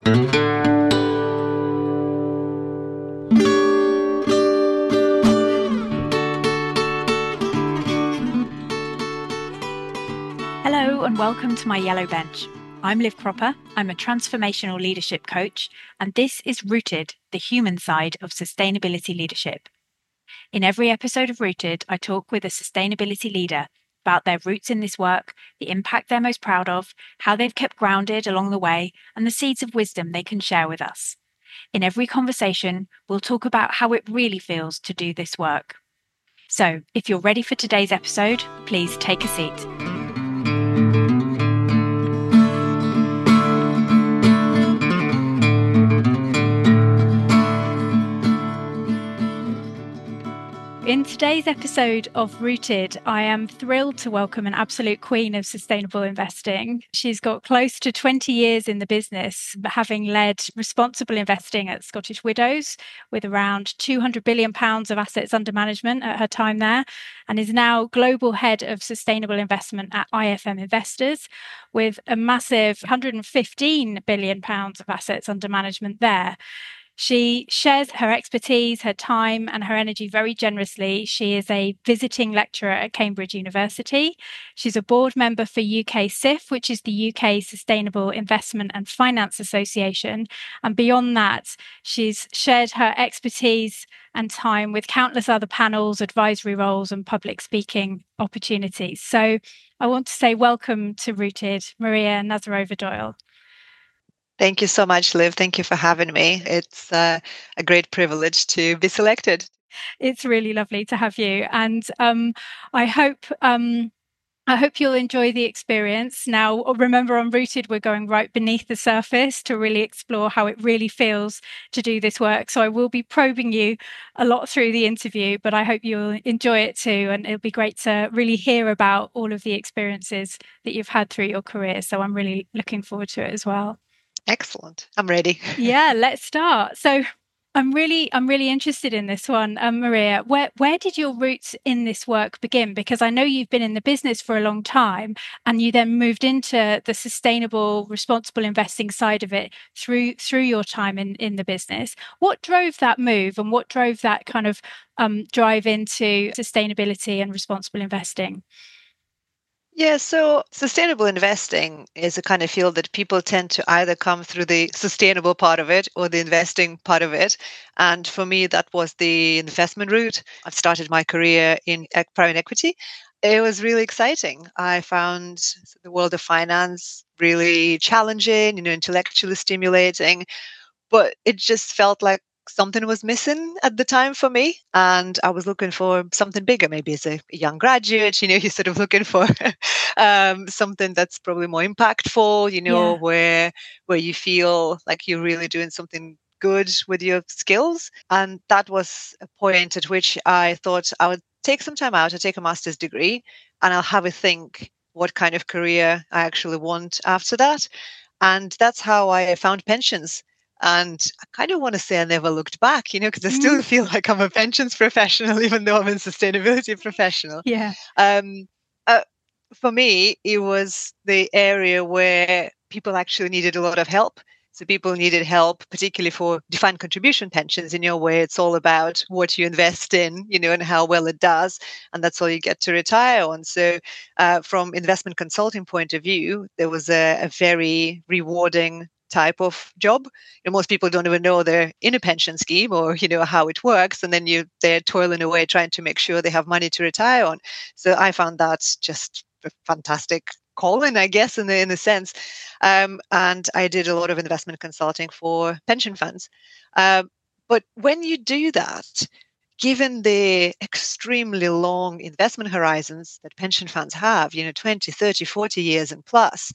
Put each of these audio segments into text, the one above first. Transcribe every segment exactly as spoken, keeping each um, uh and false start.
Hello and welcome to my Yellow Bench. I'm Liv Cropper. I'm a transformational leadership coach, and this is Rooted, the human side of sustainability leadership. In every episode of Rooted, I talk with a sustainability leader about their roots in this work, the impact they're most proud of, how they've kept grounded along the way, and the seeds of wisdom they can share with us. In every conversation, we'll talk about how it really feels to do this work. So, if you're ready for today's episode, please take a seat. In today's episode of Rooted, I am thrilled to welcome an absolute queen of sustainable investing. She's got close to twenty years in the business, having led responsible investing at Scottish Widows with around two hundred billion pounds of assets under management at her time there, and is now global head of sustainable investment at I F M Investors with a massive one hundred fifteen billion pounds of assets under management there. She shares her expertise, her time, and her energy very generously. She is a visiting lecturer at Cambridge University. She's a board member for U K S I F, which is the U K Sustainable Investment and Finance Association. And beyond that, she's shared her expertise and time with countless other panels, advisory roles, and public speaking opportunities. So I want to say welcome to Rooted, Maria Nazarova-Doyle. Thank you so much, Liv. Thank you for having me. It's uh, a great privilege to be selected. It's really lovely to have you. And um, I hope um, I hope you'll enjoy the experience. Now, remember, on Rooted, we're going right beneath the surface to really explore how it really feels to do this work. So I will be probing you a lot through the interview, but I hope you'll enjoy it too. And it'll be great to really hear about all of the experiences that you've had through your career. So I'm really looking forward to it as well. Excellent. I'm ready. Yeah, let's start. So I'm really, I'm really interested in this one, um, Maria. Where, where did your roots in this work begin? Because I know you've been in the business for a long time, and you then moved into the sustainable, responsible investing side of it through through your time in in the business. What drove that move, and what drove that kind of um, drive into sustainability and responsible investing? Yeah, so sustainable investing is a kind of field that people tend to either come through the sustainable part of it or the investing part of it. And for me, that was the investment route. I've started my career in private equity. It was really exciting. I found the world of finance really challenging, you know, intellectually stimulating, but it just felt like something was missing at the time for me, and I was looking for something bigger. Maybe as a young graduate, you know, you're sort of looking for um, something that's probably more impactful, you know, Yeah. where where you feel like you're really doing something good with your skills. And that was a point at which I thought I would take some time out to take a master's degree, and I'll have a think what kind of career I actually want after that. And that's how I found pensions. And I kind of want to say I never looked back, you know, because I still Mm. feel like I'm a pensions professional, even though I'm a sustainability professional. Yeah. Um, uh, for me, it was the area where people actually needed a lot of help. So people needed help, particularly for defined contribution pensions, in your way. It's all about what you invest in, you know, and how well it does. And that's all you get to retire on. So uh, from investment consulting point of view, there was a, a very rewarding type of job. You know, most people don't even know they're in a pension scheme or, you know, how it works. And then you they're toiling away trying to make sure they have money to retire on. So I found that just a fantastic calling, I guess, in the in a sense. Um, and I did a lot of investment consulting for pension funds. Um, but when you do that, given the extremely long investment horizons that pension funds have, you know, twenty, thirty, forty years and plus,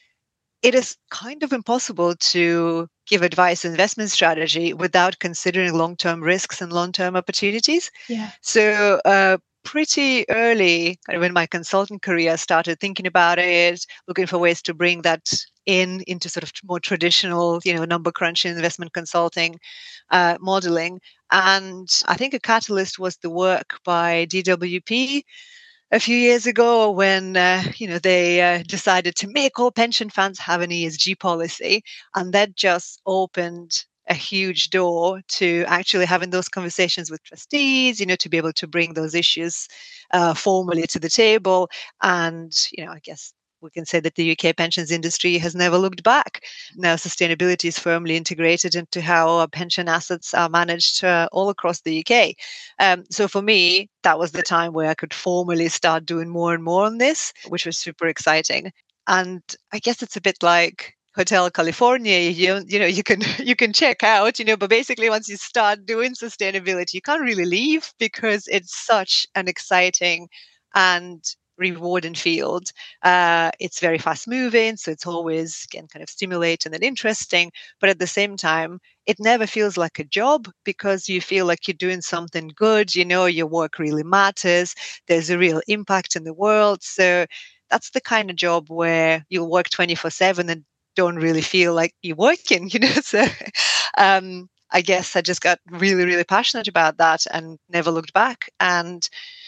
it is kind of impossible to give advice on investment strategy without considering long-term risks and long-term opportunities. Yeah. So uh, pretty early kind of in my consultant career, I started thinking about it, looking for ways to bring that in into sort of more traditional, you know, number crunching investment consulting uh, modeling. And I think a catalyst was the work by D W P a few years ago when, uh, you know, they uh, decided to make all pension funds have an E S G policy. And that just opened a huge door to actually having those conversations with trustees, you know, to be able to bring those issues uh, formally to the table. And, you know, I guess we can say that the U K pensions industry has never looked back. Now, sustainability is firmly integrated into how our pension assets are managed uh, all across the U K. Um, so for me, that was the time where I could formally start doing more and more on this, which was super exciting. And I guess it's a bit like Hotel California. You, you know, you can you can check out, you know, but basically once you start doing sustainability, you can't really leave because it's such an exciting and rewarding field. Uh, it's very fast moving, so it's always, again, kind of stimulating and interesting. But at the same time, it never feels like a job because you feel like you're doing something good. You know, your work really matters. There's a real impact in the world. So that's the kind of job where you'll work twenty-four seven and don't really feel like you're working, you know. So um, I guess I just got really, really passionate about that and never looked back. And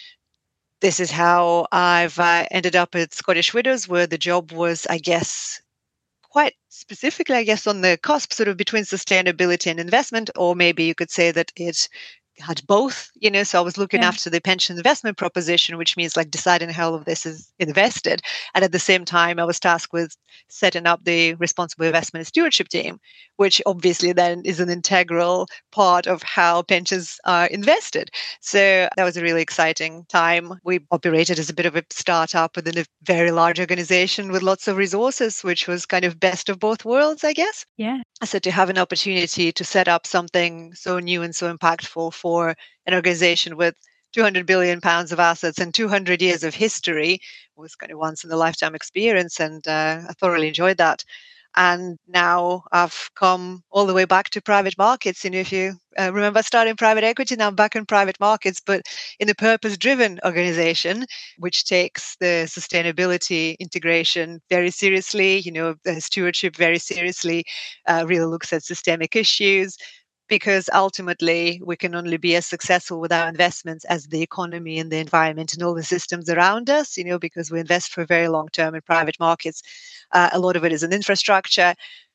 this is how I've uh, ended up at Scottish Widows, where the job was, I guess, quite specifically, I guess, on the cusp sort of between sustainability and investment, or maybe you could say that it had both, you know, so I was looking Yeah. after the pension investment proposition, which means like deciding how all of this is invested. And at the same time, I was tasked with setting up the responsible investment and stewardship team, which obviously then is an integral part of how pensions are invested. So that was a really exciting time. We operated as a bit of a startup within a very large organization with lots of resources, which was kind of best of both worlds, I guess. Yeah. So to have an opportunity to set up something so new and so impactful for an organization with two hundred billion pounds of assets and two hundred years of history was kind of once in a lifetime experience. And uh, I thoroughly enjoyed that. And now I've come all the way back to private markets. You know, if you uh, remember starting private equity, now I'm back in private markets, but in a purpose-driven organization, which takes the sustainability integration very seriously, you know, the stewardship very seriously, uh, really looks at systemic issues, because ultimately we can only be as successful with our investments as the economy and the environment and all the systems around us, you know, because we invest for very long term in private markets. Uh, a lot of it is in infrastructure,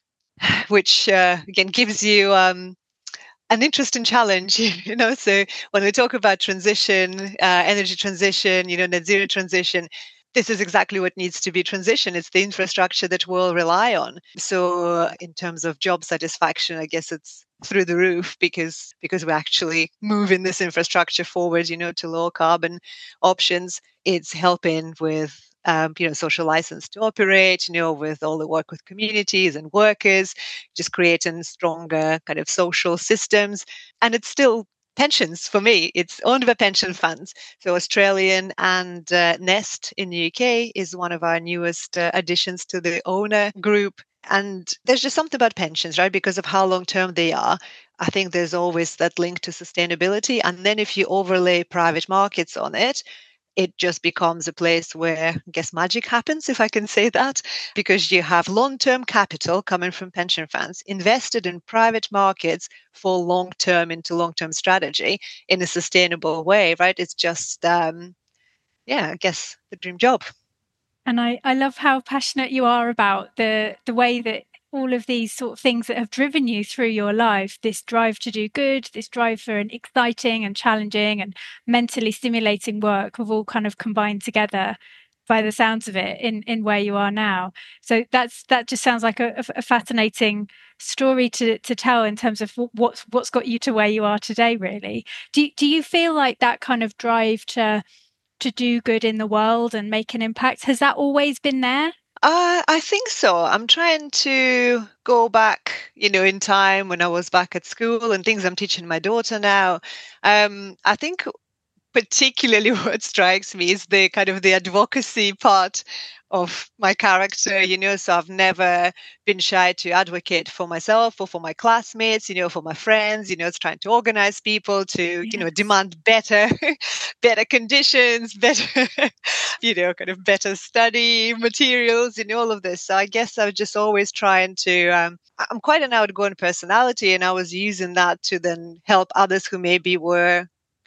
which uh, again gives you um, an interesting challenge, you know. So when we talk about transition, uh, energy transition, you know, net zero transition, this is exactly what needs to be transition. It's the infrastructure that we'll rely on. So in terms of job satisfaction, I guess it's through the roof because because we're actually moving this infrastructure forward, you know, to low carbon options. It's helping with um, you know, social license to operate, you know, with all the work with communities and workers, just creating stronger kind of social systems. And it's still pensions for me. It's owned by pension funds. So Australian and uh, Nest in the U K is one of our newest uh, additions to the owner group. And there's just something about pensions, right? Because of how long term they are. I think there's always that link to sustainability. And then if you overlay private markets on it, it just becomes a place where, I guess, magic happens, if I can say that, because you have long-term capital coming from pension funds invested in private markets for long-term into long-term strategy in a sustainable way, right? It's just, um, yeah, I guess the dream job. And I, I love how passionate you are about the the way that all of these sort of things that have driven you through your life, this drive to do good, this drive for an exciting and challenging and mentally stimulating work, have all kind of combined together by the sounds of it in, in where you are now. So that's that just sounds like a, a fascinating story to, to tell in terms of what's what's got you to where you are today, really. Do, do you feel like that kind of drive to to do good in the world and make an impact, has that always been there? Uh, I think so. I'm trying to go back, you know, in time when I was back at school and things I'm teaching my daughter now. Um, I think particularly what strikes me is the kind of the advocacy part of my character, you know, so I've never been shy to advocate for myself or for my classmates, you know, for my friends, you know, it's trying to organize people to, yes. you know, demand better, better conditions, better, you know, kind of better study materials, you know, all of this. So I guess I was just always trying to, um, I'm quite an outgoing personality, and I was using that to then help others who maybe were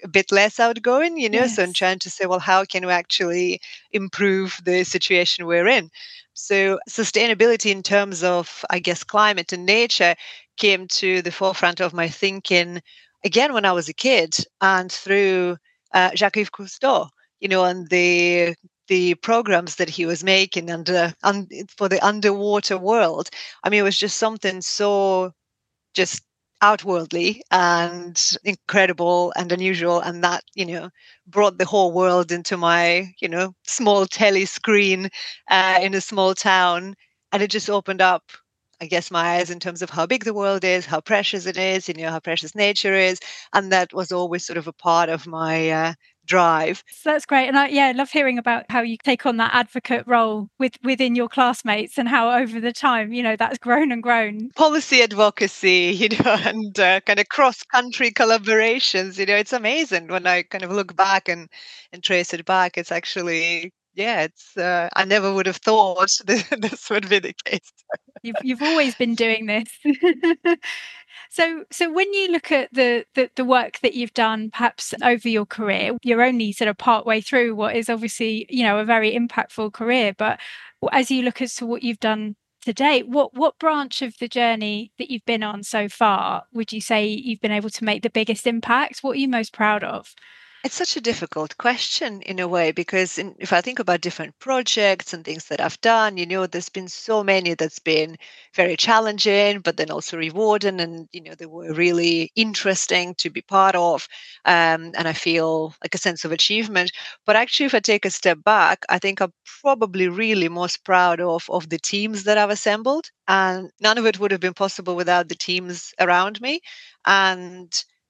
a bit less outgoing, you know, Yes. so I'm trying to say, well, how can we actually improve the situation we're in? So sustainability in terms of, I guess, climate and nature came to the forefront of my thinking again when I was a kid and through uh, Jacques-Yves Cousteau, you know, and the the programs that he was making and uh, un- for the underwater world. I mean, it was just something so just outwardly and incredible and unusual, and that, you know, brought the whole world into my, you know, small telly screen uh, in a small town, and it just opened up, I guess, my eyes in terms of how big the world is, how precious it is, you know, how precious nature is, and that was always sort of a part of my uh, drive. So that's great. And I, yeah, I love hearing about how you take on that advocate role with within your classmates and how over the time, you know, that's grown and grown. Policy advocacy, you know, and uh, kind of cross-country collaborations, you know, it's amazing when I kind of look back and, and trace it back. It's actually, yeah, it's, uh, I never would have thought this, this would be the case. You've, you've always been doing this. So, so when you look at the, the the work that you've done, perhaps over your career, you're only sort of part way through what is obviously, you know, a very impactful career. But as you look as to what you've done to date, what what branch of the journey that you've been on so far would you say you've been able to make the biggest impact? What are you most proud of? It's such a difficult question in a way, because in, if I think about different projects and things that I've done, you know, there's been so many that's been very challenging, but then also rewarding, and you know, they were really interesting to be part of, um, and I feel like a sense of achievement. But actually, if I take a step back, I think I'm probably really most proud of of the teams that I've assembled, and none of it would have been possible without the teams around me, and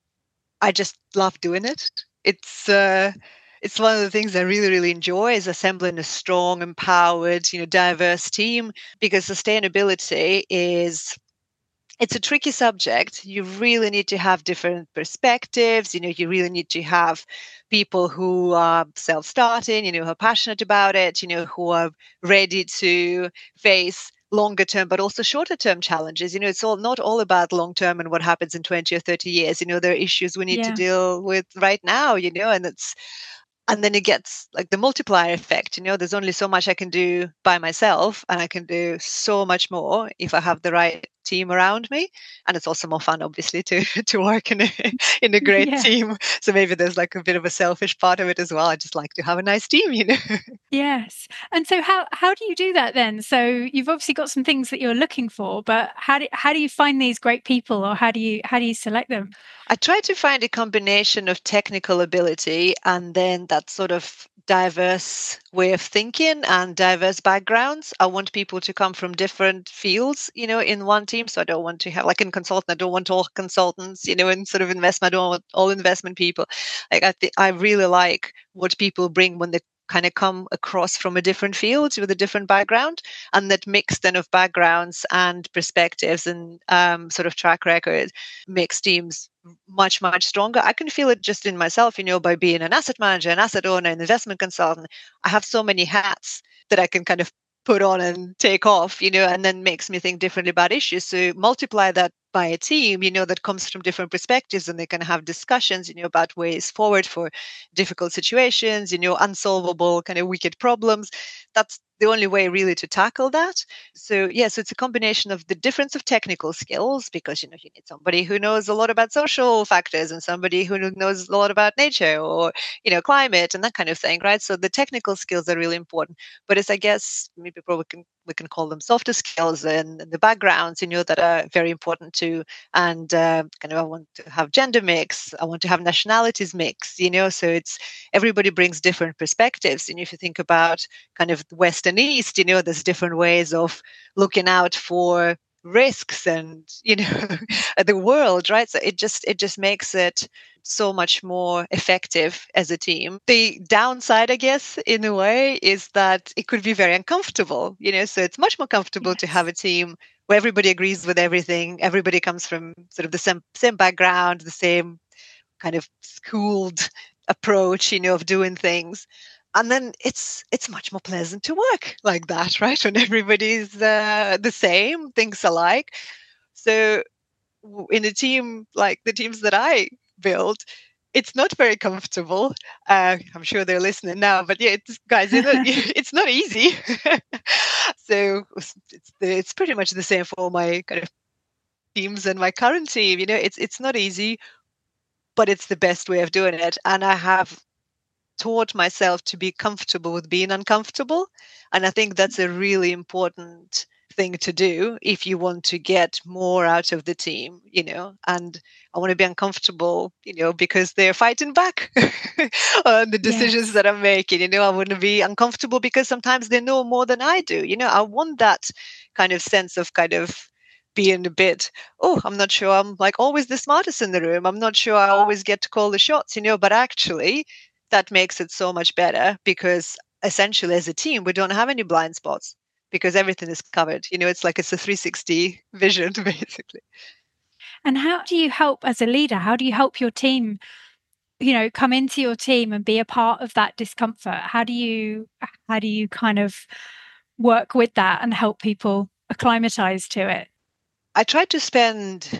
I just love doing it. It's uh, it's one of the things I really, really enjoy is assembling a strong, empowered, you know, diverse team, because sustainability is it's a tricky subject. You really need to have different perspectives. You know, you really need to have people who are self-starting, you know, who are passionate about it, you know, who are ready to face longer term, but also shorter term challenges. You know, it's all not all about long term and what happens in twenty or thirty years. You know, there are issues we need to Yeah. deal with right now, you know, and it's and then it gets like the multiplier effect. You know, there's only so much I can do by myself, and I can do so much more if I have the right team around me. And it's also more fun, obviously, to to work in a in a great Yeah. team. So maybe there's like a bit of a selfish part of it as well. I just like to have a nice team, you know. Yes. And so how how do you do that then? So you've obviously got some things that you're looking for, but how do how do you find these great people, or how do you how do you select them? I try to find a combination of technical ability and then that sort of diverse way of thinking and diverse backgrounds. I want people to come from different fields, you know, in one team. So I don't want to have, like in consultant, I don't want all consultants, you know, in sort of investment, I don't want all investment people. Like I think I really like what people bring when they kind of come across from a different field with a different background, and that mix then of backgrounds and perspectives and um, sort of track record makes teams much, much stronger. I can feel it just in myself, you know, by being an asset manager, an asset owner, an investment consultant. I have so many hats that I can kind of put on and take off, you know, and then makes me think differently about issues. So multiply that by a team, you know, that comes from different perspectives, and they can have discussions, you know, about ways forward for difficult situations, you know, unsolvable kind of wicked problems. That's the only way really to tackle that. So yes, yeah, so it's a combination of the difference of technical skills, because you know you need somebody who knows a lot about social factors and somebody who knows a lot about nature or you know climate and that kind of thing, right? So the technical skills are really important, but it's I guess maybe probably can we can call them softer skills and, and the backgrounds, you know, that are very important too. And uh, kind of I want to have gender mix, I want to have nationalities mix, you know, so it's everybody brings different perspectives. And if you think about kind of the West and East, you know, there's different ways of looking out for risks and you know the world, right? So it just it just makes it so much more effective as a team. The downside, I guess, in a way, is that it could be very uncomfortable, you know, so it's much more comfortable to have Yes. a team where everybody agrees with everything, everybody comes from sort of the same same background, the same kind of schooled approach, you know, of doing things. And then it's it's much more pleasant to work like that, right? When everybody's uh, the same, thinks alike. So w- in a team like the teams that I build, it's not very comfortable. Uh, I'm sure they're listening now, but yeah, it's, guys, it's not, it's not easy. So it's, it's pretty much the same for all my kind of teams and my current team. You know, it's it's not easy, but it's the best way of doing it. And I have taught myself to be comfortable with being uncomfortable. And I think that's a really important thing to do if you want to get more out of the team, you know. And I want to be uncomfortable, you know, because they're fighting back on the decisions Yes. that I'm making. You know, I want to be uncomfortable because sometimes they know more than I do. You know, I want that kind of sense of kind of being a bit, oh, I'm not sure I'm like always the smartest in the room. I'm not sure I always get to call the shots, you know, but actually that makes it so much better because essentially as a team, we don't have any blind spots because everything is covered. You know, it's like it's a three sixty vision basically. And how do you help as a leader? How do you help your team, you know, come into your team and be a part of that discomfort? How do you, how do you kind of work with that and help people acclimatize to it? I try to spend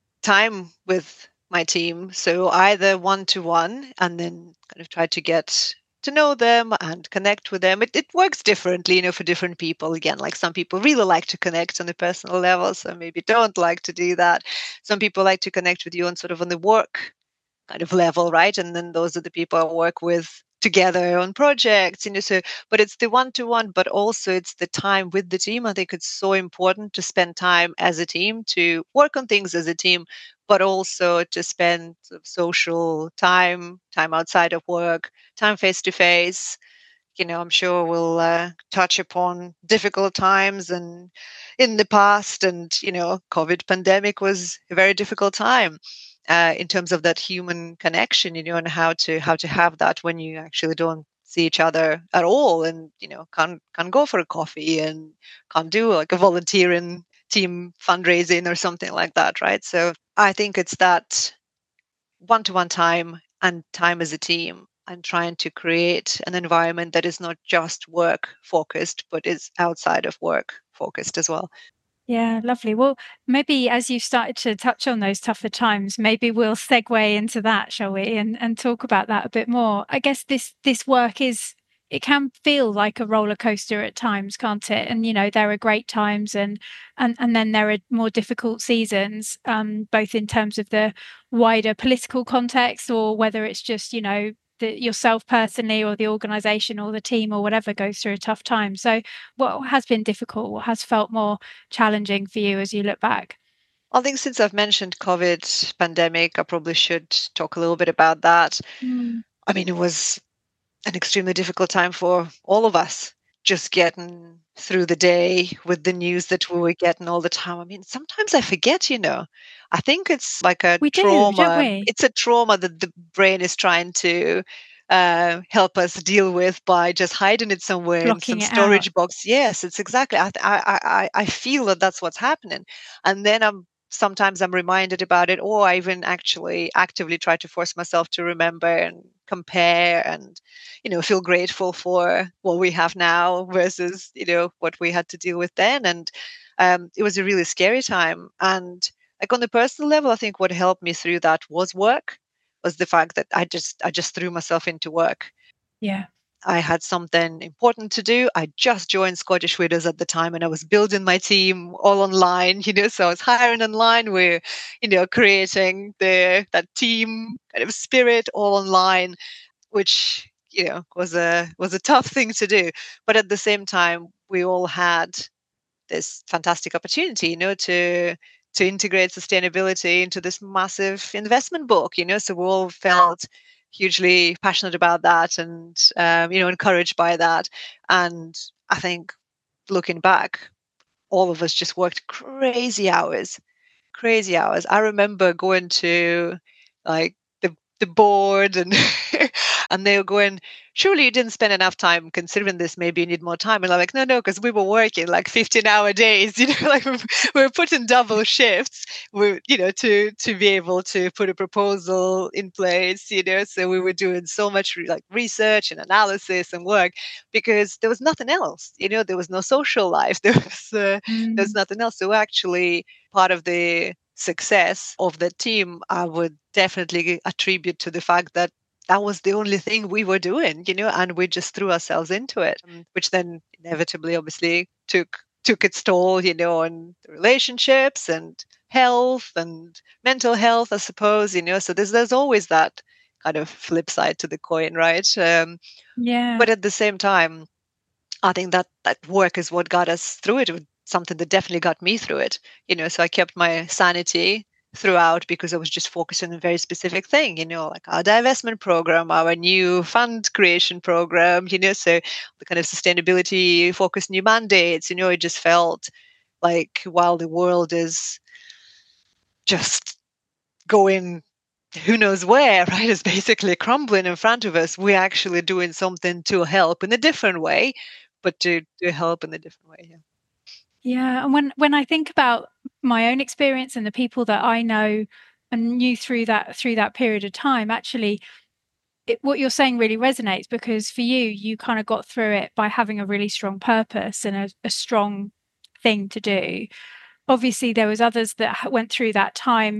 time with my team. So either one to one and then kind of try to get to know them and connect with them. It, it works differently, you know, for different people. Again, like some people really like to connect on a personal level, so maybe don't like to do that. Some people like to connect with you on sort of on the work kind of level, right? And then those are the people I work with together on projects, you know. So, but it's the one-to-one, but also it's the time with the team. I think it's so important to spend time as a team, to work on things as a team, but also to spend sort of social time, time outside of work, time face to face. You know, I'm sure we'll uh, touch upon difficult times and in the past, and you know, COVID pandemic was a very difficult time uh, in terms of that human connection. You know, and how to how to have that when you actually don't see each other at all, and you know, can't can't go for a coffee and can't do like a volunteering team fundraising or something like that, right? So I think it's that one-to-one time and time as a team and trying to create an environment that is not just work focused but is outside of work focused as well. Yeah, lovely. Well, maybe as you started to touch on those tougher times, maybe we'll segue into that, shall we? And and talk about that a bit more. I guess this this work is, it can feel like a roller coaster at times, can't it? And you know, there are great times and and and then there are more difficult seasons, um, both in terms of the wider political context or whether it's just, you know, that yourself personally or the organization or the team or whatever goes through a tough time. So what has been difficult? What has felt more challenging for you as you look back? I think since I've mentioned COVID pandemic, I probably should talk a little bit about that. Mm. I mean, it was an extremely difficult time for all of us, just getting through the day with the news that we were getting all the time. I mean, sometimes I forget, you know. I think it's like a We do, don't trauma. we? It's a trauma that the brain is trying to uh, help us deal with by just hiding it somewhere in some Blocking it out. storage box. Yes, it's exactly. I, I, I, I feel that that's what's happening, and then I'm sometimes I'm reminded about it, or I even actually actively try to force myself to remember and compare and you know feel grateful for what we have now versus you know what we had to deal with then. And um, it was a really scary time. And like on the personal level, I think what helped me through that was work, was the fact that I just I just threw myself into work. Yeah. I had something important to do. I just joined Scottish Widows at the time and I was building my team all online, you know, so I was hiring online. We're, you know, creating the that team kind of spirit all online, which, you know, was a was a tough thing to do. But at the same time, we all had this fantastic opportunity, you know, to to integrate sustainability into this massive investment book, you know, so we all felt hugely passionate about that and um, you know encouraged by that. And I think looking back, all of us just worked crazy hours, crazy hours. I remember going to like the the board and and they were going, surely you didn't spend enough time considering this, maybe you need more time. And I'm like, no, no, because we were working like fifteen hour days, you know, like we were putting double shifts, we you know, to to be able to put a proposal in place, you know. So we were doing so much re- like research and analysis and work because there was nothing else, you know, there was no social life, there was uh, there was Mm. nothing else. So actually part of the success of the team, I would definitely attribute to the fact that that was the only thing we were doing, you know, and we just threw ourselves into it, um, which then inevitably, obviously, took took its toll, you know, on the relationships and health and mental health, I suppose, you know. So there's there's always that kind of flip side to the coin, right? Um, Yeah. but at the same time, I think that that work is what got us through it. It was something that definitely got me through it. You know, so I kept my sanity throughout because I was just focused on a very specific thing, you know, like our divestment program, our new fund creation program, you know, so the kind of sustainability focused new mandates, you know, it just felt like while the world is just going who knows where, right? It's basically crumbling in front of us. We're actually doing something to help in a different way, but to, to help in a different way. Yeah. Yeah. And when, when I think about my own experience and the people that I know and knew through that through that period of time, actually, it, what you're saying really resonates, because for you, you kind of got through it by having a really strong purpose and a, a strong thing to do. Obviously, there was others that went through that time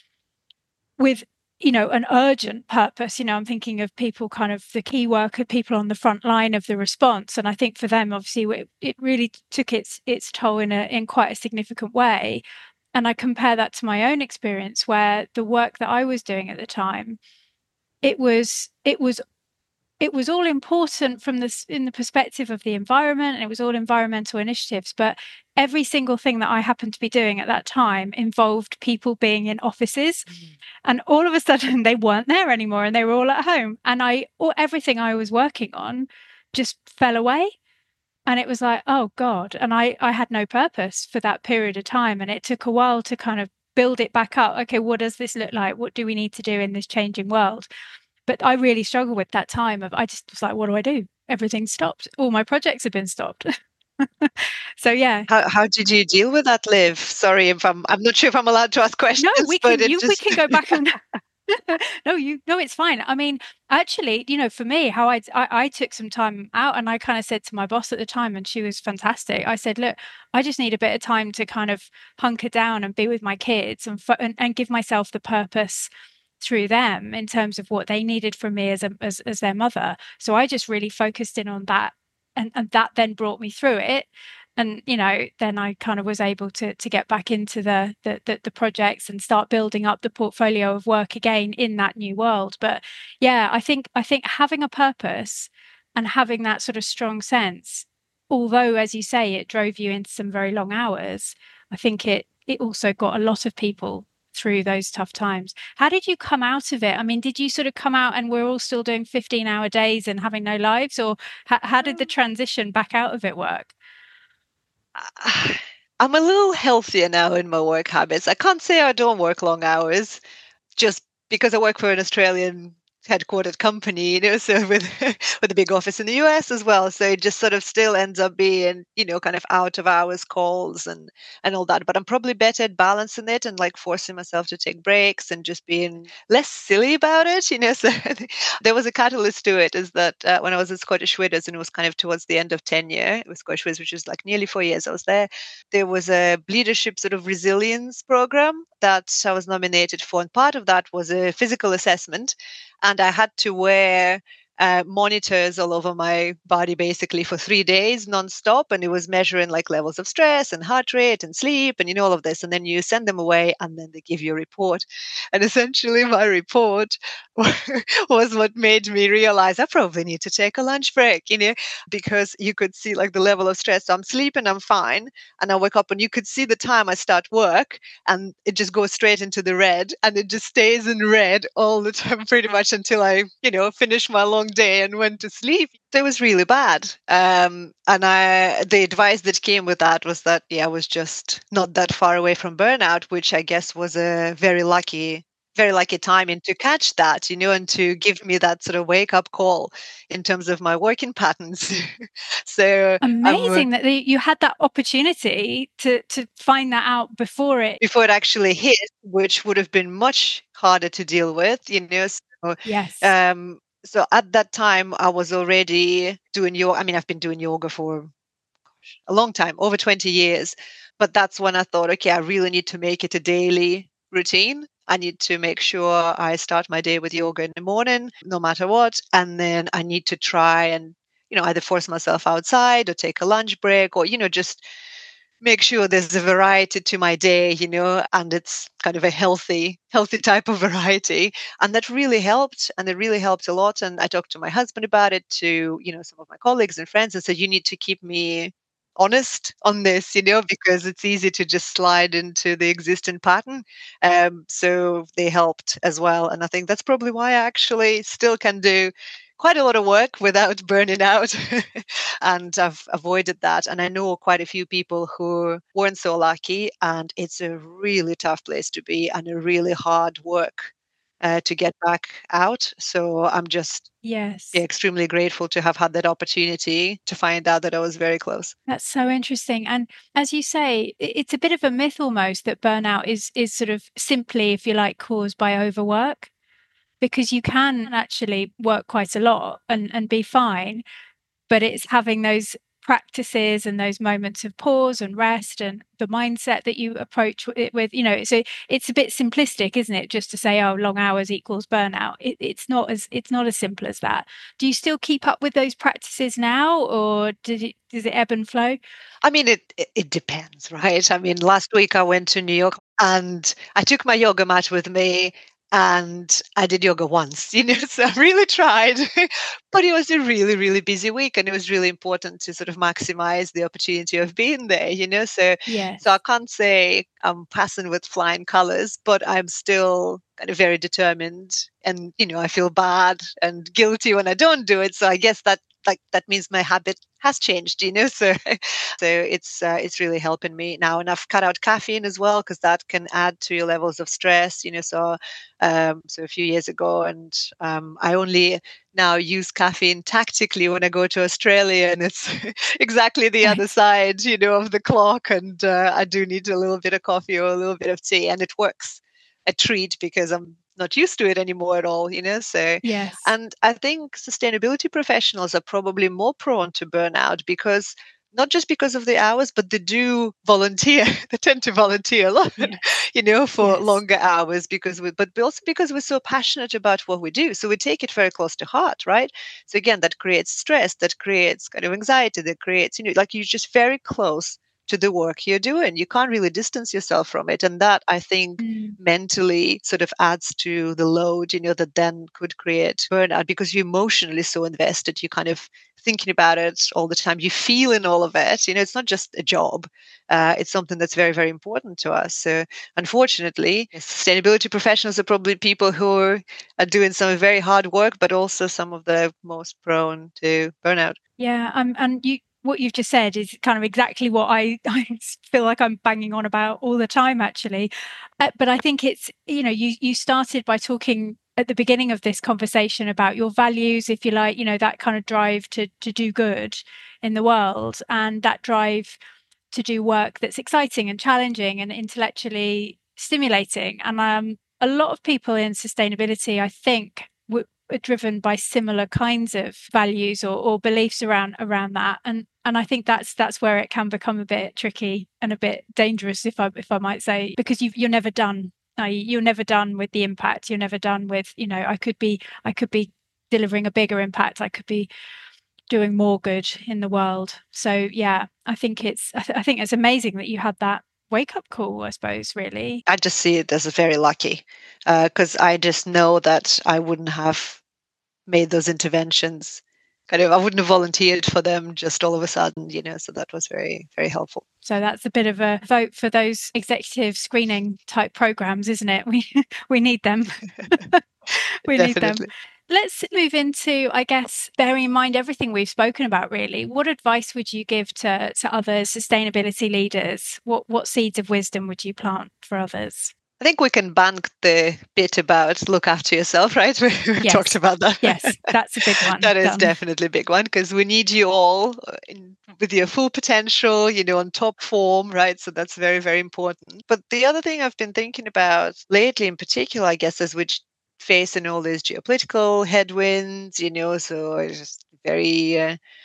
with, you know, an urgent purpose. You know, I'm thinking of people, kind of the key worker, people on the front line of the response, and I think for them, obviously, it, it really took its its toll in a in quite a significant way. And I compare that to my own experience, where the work that I was doing at the time, it was it was it was all important from this in the perspective of the environment, and it was all environmental initiatives, but every single thing that I happened to be doing at that time involved people being in offices. Mm-hmm. And all of a sudden they weren't there anymore and they were all at home, and I or everything I was working on just fell away. And it was like, oh God. And I I had no purpose for that period of time, and it took a while to kind of build it back up. Okay, what does this look like? What do we need to do in this changing world? But I really struggled with that time of, I just was like, what do I do? Everything's stopped. All my projects have been stopped. So yeah. How how did you deal with that, Liv? Sorry if I'm I'm not sure if I'm allowed to ask questions. No, we but can it you just... we can go back and no, you no, it's fine. I mean, actually, you know, for me, how I, I I took some time out, and I kind of said to my boss at the time, and she was fantastic. I said, look, I just need a bit of time to kind of hunker down and be with my kids and and, and give myself the purpose through them in terms of what they needed from me as a as, as their mother. So I just really focused in on that, and, and that then brought me through it. And you know, then I kind of was able to to get back into the, the the the projects and start building up the portfolio of work again in that new world. But yeah, I think I think having a purpose and having that sort of strong sense, although as you say, it drove you into some very long hours, I think it it also got a lot of people through those tough times. How did you come out of it? I mean, did you sort of come out and we're all still doing fifteen hour days and having no lives, or how, how did the transition back out of it work? I'm a little healthier now in my work habits. I can't say I don't work long hours, just because I work for an Australian headquartered company, you know, so with with a big office in the U S as well. So it just sort of still ends up being, you know, kind of out of hours calls and and all that. But I'm probably better at balancing it and like forcing myself to take breaks and just being less silly about it, you know. So there was a catalyst to it, is that uh, when I was at Scottish Widows, and it was kind of towards the end of tenure with Scottish Widows, which was like nearly four years I was there, there was a leadership sort of resilience program that I was nominated for. And part of that was a physical assessment. And I had to wear uh, monitors all over my body basically for three days nonstop. And it was measuring like levels of stress and heart rate and sleep and, you know, all of this. And then you send them away and then they give you a report. And essentially my report was what made me realize I probably need to take a lunch break, you know, because you could see like the level of stress. So I'm sleeping, I'm fine. And I wake up and you could see the time I start work and it just goes straight into the red, and it just stays in red all the time pretty much until I, you know, finish my long day and went to sleep. It was really bad. Um, and I, the advice that came with that was that, yeah, I was just not that far away from burnout, which I guess was a very lucky very lucky timing to catch that, you know, and to give me that sort of wake up call in terms of my working patterns. So amazing um, that you had that opportunity to to find that out before it before it actually hit, which would have been much harder to deal with, you know. So, yes. Um, so at that time, I was already doing yoga. I mean, I've been doing yoga for gosh, a long time, over twenty years. But that's when I thought, okay, I really need to make it a daily routine. I need to make sure I start my day with yoga in the morning, no matter what. And then I need to try and, you know, either force myself outside or take a lunch break or, you know, just make sure there's a variety to my day, you know, and it's kind of a healthy, healthy type of variety. And that really helped. And it really helped a lot. And I talked to my husband about it, to, you know, some of my colleagues and friends, and said, you need to keep me honest on this, you know, because it's easy to just slide into the existing pattern. Um, so they helped as well. And I think that's probably why I actually still can do quite a lot of work without burning out. And I've avoided that. And I know quite a few people who weren't so lucky, and it's a really tough place to be and a really hard work uh, to get back out. So I'm just Yes. yeah, extremely grateful to have had that opportunity to find out that I was very close. That's so interesting. And as you say, it's a bit of a myth almost that burnout is is sort of simply, if you like, caused by overwork, because you can actually work quite a lot and, and be fine, but it's having those practices and those moments of pause and rest and the mindset that you approach it with, you know. So it's a bit simplistic, isn't it, just to say, oh, long hours equals burnout. It, it's not as it's not as simple as that. Do you still keep up with those practices now, or did it does it ebb and flow? I mean, it, it it depends, right? I mean, last week I went to New York and I took my yoga mat with me and I did yoga once, you know, so I really tried. But it was a really, really busy week, and it was really important to sort of maximize the opportunity of being there, you know. So Yes. so I can't say I'm passing with flying colors, but I'm still kind of very determined, and you know, I feel bad and guilty when I don't do it. So I guess that like that means my habit has changed, you know. So so it's uh, it's really helping me now, and I've cut out caffeine as well, because that can add to your levels of stress, you know. So um so a few years ago, and um I only now use caffeine tactically when I go to Australia, and it's exactly the other side, you know, of the clock, and uh, I do need a little bit of coffee or a little bit of tea, and it works a treat because I'm not used to it anymore at all, you know. So Yes. and I think sustainability professionals are probably more prone to burnout, because not just because of the hours, but they do volunteer. They tend to volunteer a lot, Yes. you know, for Yes. longer hours, because we, but also because we're so passionate about what we do. So we take it very close to heart, right? So again, that creates stress, that creates kind of anxiety, that creates, you know, like you're just very close to the work you're doing. You can't really distance yourself from it. And that, I think, Mm. mentally sort of adds to the load, you know, that then could create burnout, because you're emotionally so invested. You kind of thinking about it all the time. You feel in all of it. You know, it's not just a job. Uh, it's something that's very, very important to us. So unfortunately, sustainability professionals are probably people who are, are doing some very hard work, but also some of the most prone to burnout. Yeah, um, and you, what you've just said is kind of exactly what I, I feel like I'm banging on about all the time, actually. Uh, but I think it's, you know, you you started by talking at the beginning of this conversation about your values, if you like, you know, that kind of drive to to do good in the world, and that drive to do work that's exciting and challenging and intellectually stimulating. And um, a lot of people in sustainability, I think, w- are driven by similar kinds of values or, or beliefs around around that. And and I think that's that's where it can become a bit tricky and a bit dangerous, if I if I might say, because you you're never done. You're never done with the impact. You're never done with, you know, I could be I could be delivering a bigger impact. I could be doing more good in the world. So yeah, I think it's I, th- I think it's amazing that you had that wake up call, I suppose, really. I just see it as very lucky, because uh, I just know that I wouldn't have made those interventions. Kind of, I wouldn't have volunteered for them just all of a sudden, you know. So that was very, very helpful. So that's a bit of a vote for those executive screening type programs, isn't it? We we need them. we need them. Definitely. Let's move into, I guess, bearing in mind everything we've spoken about, really. What advice would you give to, to other sustainability leaders? What, what seeds of wisdom would you plant for others? I think we can bank the bit about look after yourself, right? We, we Yes. talked about that. Yes, that's a big one. That is Done. definitely a big one, because we need you all in, with your full potential, you know, on top form, right? So that's very, very important. But the other thing I've been thinking about lately in particular, I guess, is which facing all these geopolitical headwinds, you know, so it's just very... Uh,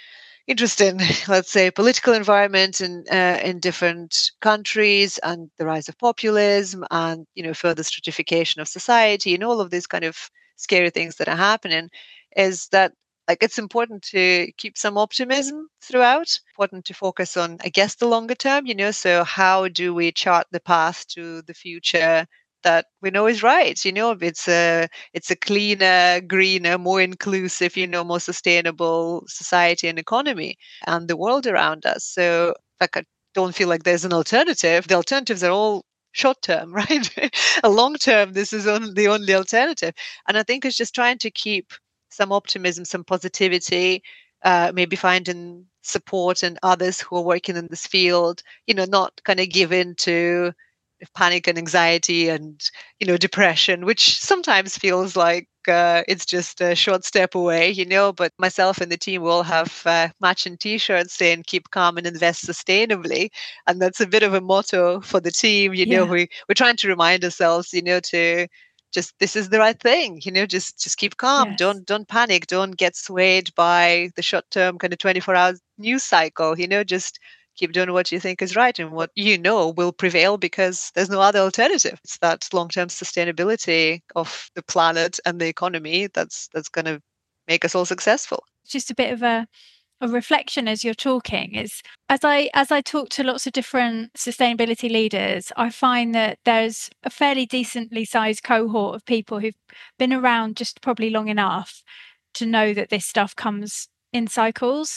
interesting, let's say, political environment in uh, in different countries, and the rise of populism, and you know further stratification of society, and all of these kind of scary things that are happening, is that like it's important to keep some optimism throughout. Important to focus on, I guess, the longer term. You know, so how do we chart the path to the future that we know is right? You know, it's a it's a cleaner, greener, more inclusive, you know, more sustainable society and economy and the world around us. So like I don't feel like there's an alternative. The alternatives are all short term, right? A long term, this is only the only alternative. And I think it's just trying to keep some optimism, some positivity, uh, maybe finding support and others who are working in this field, you know, not kind of give in to panic and anxiety and you know depression, which sometimes feels like uh, it's just a short step away, you know but myself and the team will have uh, matching t-shirts saying keep calm and invest sustainably, and that's a bit of a motto for the team. you know Yeah. we we're trying to remind ourselves, you know to just this is the right thing, you know just just keep calm, Yes. don't don't panic, don't get swayed by the short term kind of twenty-four hour news cycle. you know just keep doing what you think is right and what you know will prevail, because there's no other alternative. It's that long-term sustainability of the planet and the economy that's that's going to make us all successful. Just a bit of a a reflection as you're talking is as I as I talk to lots of different sustainability leaders, I find that there's a fairly decently sized cohort of people who've been around just probably long enough to know that this stuff comes in cycles.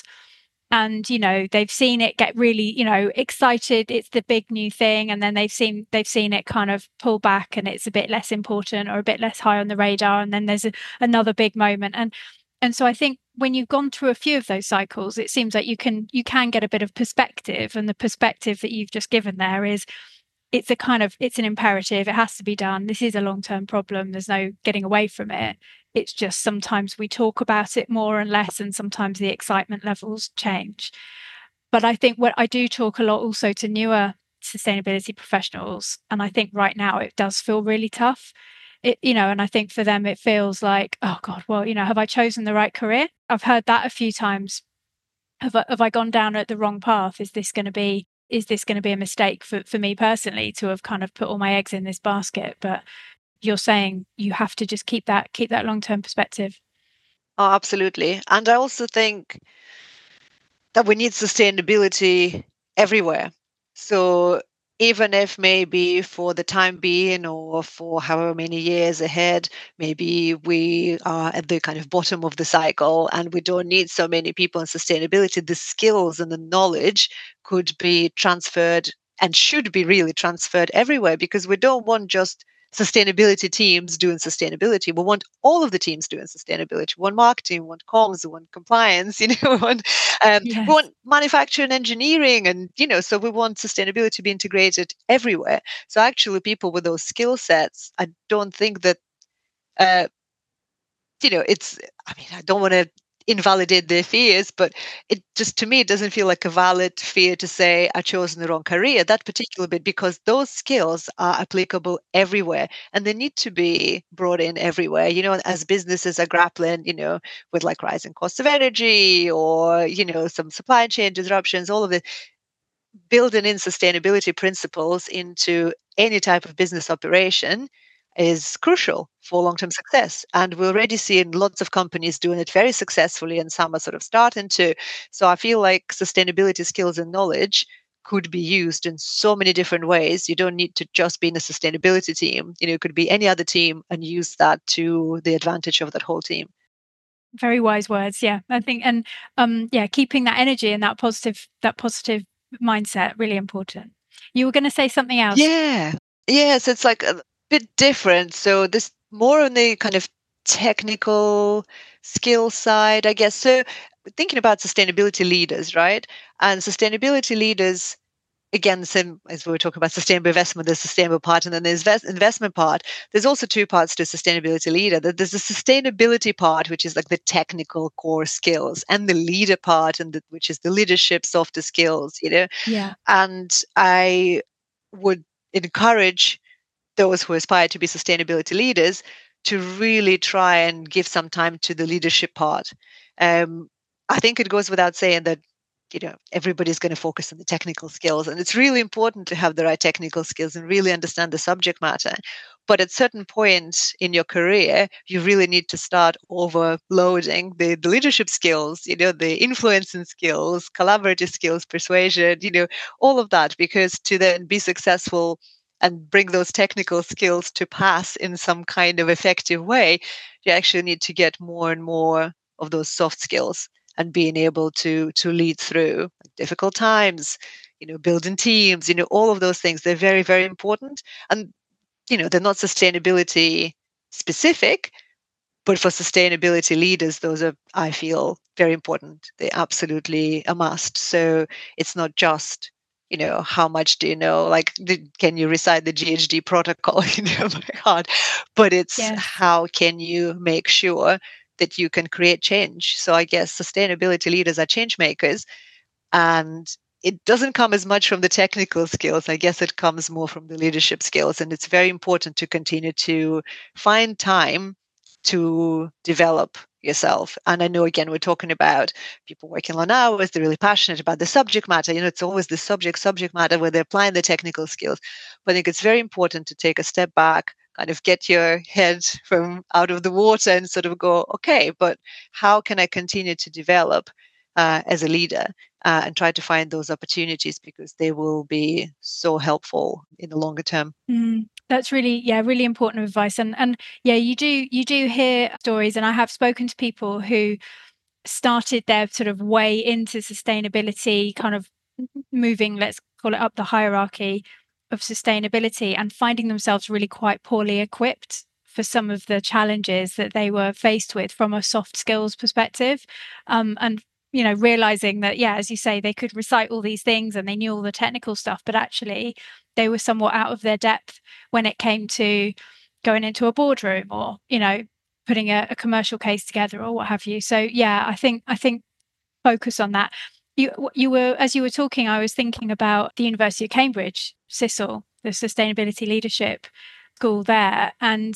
And you know they've seen it get really you know excited, it's the big new thing, and then they've seen they've seen it kind of pull back and it's a bit less important or a bit less high on the radar, and then there's a, another big moment. and and so I think when you've gone through a few of those cycles, it seems like you can you can get a bit of perspective, and the perspective that you've just given there is it's a kind of it's an imperative, it has to be done, this is a long-term problem, there's no getting away from it. It's just sometimes we talk about it more and less, and sometimes the excitement levels change. But I think what I do talk a lot also to newer sustainability professionals, and I think right now it does feel really tough. It, you know, and I think for them it feels like, oh God, well, you know, have I chosen the right career? I've heard that a few times. Have I, have I gone down at the wrong path? Is this going to be is this going to be a mistake for, for me personally to have kind of put all my eggs in this basket? But you're saying you have to just keep that keep that long-term perspective. Oh, absolutely. And I also think that we need sustainability everywhere. So even if maybe for the time being or for however many years ahead, maybe we are at the kind of bottom of the cycle and we don't need so many people in sustainability, the skills and the knowledge could be transferred and should be really transferred everywhere, because we don't want just sustainability teams doing sustainability. We want all of the teams doing sustainability. We want marketing, we want comms, we want compliance, you know, we want, um, we Yes. want manufacturing, engineering, and, you know, so we want sustainability to be integrated everywhere. So actually people with those skill sets, I don't think that, uh, you know, it's, I mean, I don't want to invalidate their fears, but it just, to me, it doesn't feel like a valid fear to say I chosen the wrong career, that particular bit, because those skills are applicable everywhere and they need to be brought in everywhere. You know, as businesses are grappling, you know, with like rising costs of energy or, you know, some supply chain disruptions, all of it, building in sustainability principles into any type of business operation is crucial for long-term success. And we're already seeing lots of companies doing it very successfully, and some are sort of starting to. So I feel like sustainability skills and knowledge could be used in so many different ways. You don't need to just be in a sustainability team. You know, it could be any other team and use that to the advantage of that whole team. Very wise words. Yeah. I think, and um, yeah, keeping that energy and that positive, that positive mindset, really important. You were going to say something else. Yeah. Yes, it's like a bit different. So this more on the kind of technical skill side, I guess. So thinking about sustainability leaders, right? And sustainability leaders, again, the same as we were talking about sustainable investment, there's sustainable part, and then there's invest- investment part. There's also two parts to sustainability leader. There- There's the sustainability part, which is like the technical core skills, and the leader part, and the, which is the leadership softer skills, you know. Yeah. And I would encourage those who aspire to be sustainability leaders to really try and give some time to the leadership part. Um, I think it goes without saying that, you know, everybody's going to focus on the technical skills, and it's really important to have the right technical skills and really understand the subject matter. But at certain point in your career, you really need to start overloading the, the leadership skills, you know, the influencing skills, collaborative skills, persuasion, you know, all of that, because to then be successful and bring those technical skills to pass in some kind of effective way, you actually need to get more and more of those soft skills and being able to to lead through difficult times, you know, building teams, you know, all of those things. They're very, very important. And, you know, they're not sustainability specific, but for sustainability leaders, those are, I feel, very important. They're absolutely a must. So it's not just, you know, how much do you know? Like, can you recite the G H D protocol, you know, by heart? But it's Yes. how can you make sure that you can create change? So I guess sustainability leaders are change makers, and it doesn't come as much from the technical skills. I guess it comes more from the leadership skills, and it's very important to continue to find time to develop yourself. And I know, again, we're talking about people working long hours, they're really passionate about the subject matter. You know, it's always the subject, subject matter where they're applying the technical skills. But I think it's very important to take a step back, kind of get your head from out of the water and sort of go, okay, but how can I continue to develop uh, as a leader uh, and try to find those opportunities, because they will be so helpful in the longer term. Mm. That's really, yeah, really important advice. And and yeah, you do you do hear stories, and I have spoken to people who started their sort of way into sustainability, kind of moving, let's call it, up the hierarchy of sustainability, and finding themselves really quite poorly equipped for some of the challenges that they were faced with from a soft skills perspective. Um, and you know, realizing that, yeah, as you say, they could recite all these things and they knew all the technical stuff, but actually they were somewhat out of their depth when it came to going into a boardroom, or, you know, putting a, a commercial case together or what have you. So yeah, I think I think focus on that. You you were as you were talking, I was thinking about the University of Cambridge, CISL, the Sustainability Leadership School there, and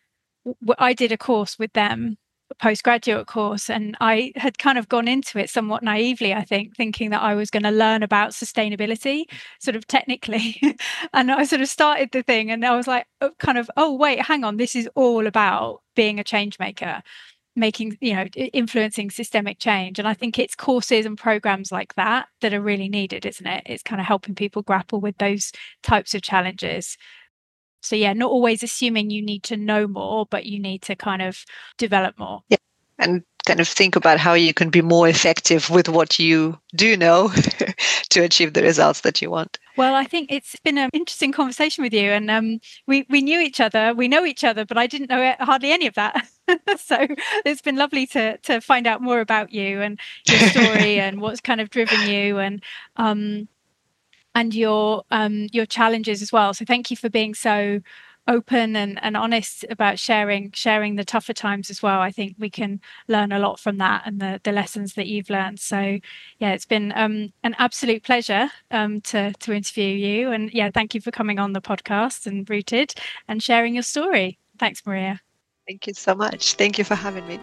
w- I did a course with them, a postgraduate course, and I had kind of gone into it somewhat naively, I think, thinking that I was going to learn about sustainability sort of technically. And I sort of started the thing and I was like, oh, kind of, oh, wait, hang on, this is all about being a change maker, making, you know, influencing systemic change. And I think it's courses and programs like that that are really needed, isn't it? It's kind of helping people grapple with those types of challenges. So yeah, not always assuming you need to know more, but you need to kind of develop more. Yeah. And kind of think about how you can be more effective with what you do know to achieve the results that you want. Well, I think it's been an interesting conversation with you, and um, we we knew each other, we know each other, but I didn't know hardly any of that. So it's been lovely to to find out more about you and your story and what's kind of driven you, and um, and your um your challenges as well. So thank you for being so open and, and honest about sharing sharing the tougher times as well. I think we can learn a lot from that and the the lessons that you've learned. So yeah, it's been um an absolute pleasure um to to interview you. And yeah, thank you for coming on the podcast and Rooted and sharing your story. Thanks, Maria. Thank you so much. Thank you for having me.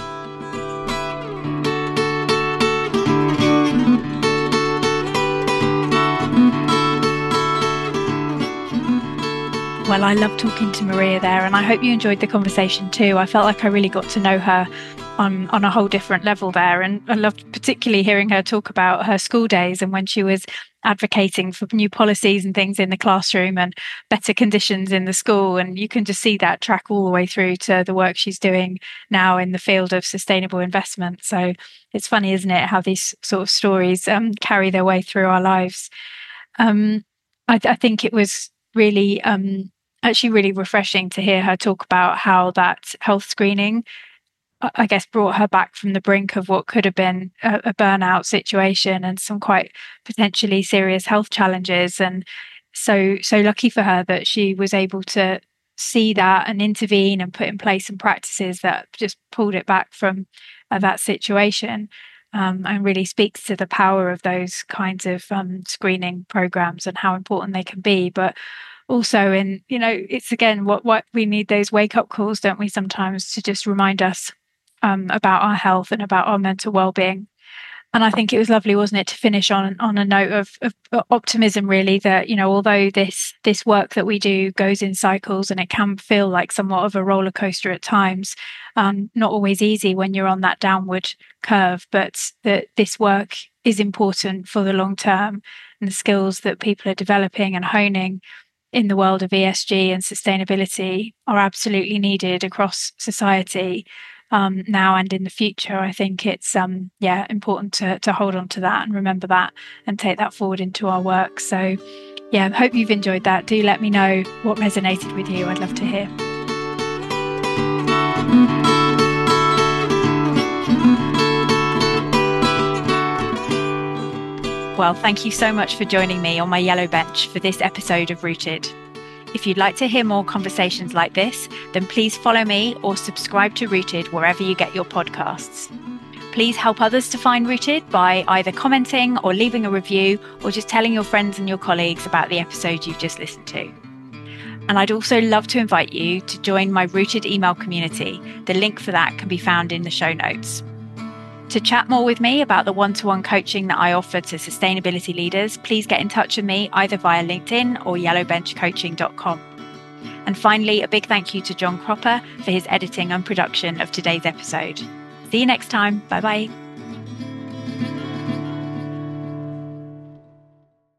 Well, I love talking to Maria there, and I hope you enjoyed the conversation too. I felt like I really got to know her on, on a whole different level there. And I loved particularly hearing her talk about her school days and when she was advocating for new policies and things in the classroom and better conditions in the school. And you can just see that track all the way through to the work she's doing now in the field of sustainable investment. So it's funny, isn't it, how these sort of stories um, carry their way through our lives. Um, I, I think it was really... Um, actually really refreshing to hear her talk about how that health screening, I guess, brought her back from the brink of what could have been a, a burnout situation and some quite potentially serious health challenges. And so, so lucky for her that she was able to see that and intervene and put in place some practices that just pulled it back from uh, that situation. Um, and really speaks to the power of those kinds of um, screening programs and how important they can be. But also in, you know, it's again, what, what we need those wake up calls, don't we, sometimes, to just remind us um, about our health and about our mental well-being. And I think it was lovely, wasn't it, to finish on on a note of, of optimism, really, that, you know, although this this work that we do goes in cycles and it can feel like somewhat of a roller coaster at times, um, not always easy when you're on that downward curve, but that this work is important for the long term, and the skills that people are developing and honing in the world of E S G and sustainability are absolutely needed across society. Um, now and in the future. I think it's um, yeah important to to hold on to that and remember that and take that forward into our work. So yeah, hope you've enjoyed that. Do let me know what resonated with you. I'd love to hear. Well, thank you so much for joining me on my yellow bench for this episode of Rooted. If you'd like to hear more conversations like this, then please follow me or subscribe to Rooted wherever you get your podcasts. Please help others to find Rooted by either commenting or leaving a review, or just telling your friends and your colleagues about the episode you've just listened to. And I'd also love to invite you to join my Rooted email community. The link for that can be found in the show notes. To chat more with me about the one-to-one coaching that I offer to sustainability leaders, please get in touch with me either via LinkedIn or yellow bench coaching dot com. And finally, a big thank you to John Cropper for his editing and production of today's episode. See you next time. Bye-bye.